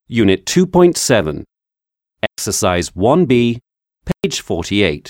Unit 2.7, Exercise 1B, page 48.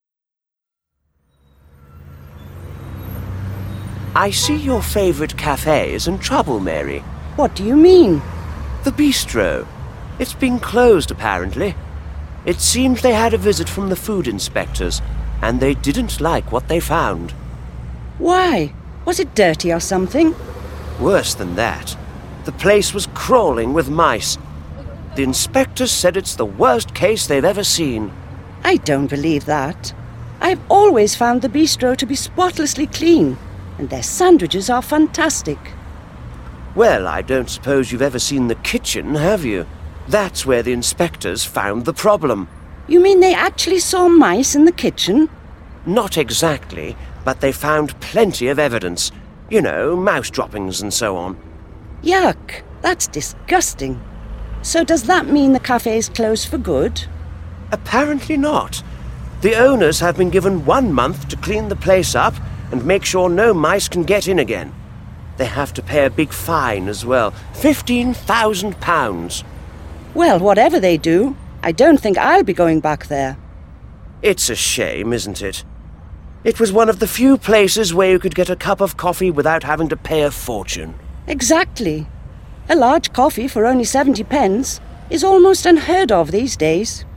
I see your favourite cafe is in trouble, Mary. What do you mean? The bistro. It's been closed, apparently. It seems they had a visit from the food inspectors, and they didn't like what they found. Why? Was it dirty or something? Worse than that. The place was crawling with mice. The inspectors said it's the worst case they've ever seen. I don't believe that. I've always found the bistro to be spotlessly clean, and their sandwiches are fantastic. Well, I don't suppose you've ever seen the kitchen, have you? That's where the inspectors found the problem. You mean they actually saw mice in the kitchen? Not exactly, but they found plenty of evidence. You know, mouse droppings and so on. Yuck, that's disgusting. So does that mean the cafe's closed for good? Apparently not. The owners have been given 1 month to clean the place up and make sure no mice can get in again. They have to pay a big fine as well, £15,000. Well, whatever they do, I don't think I'll be going back there. It's a shame, isn't it? It was one of the few places where you could get a cup of coffee without having to pay a fortune. Exactly. A large coffee for only 70 pence is almost unheard of these days.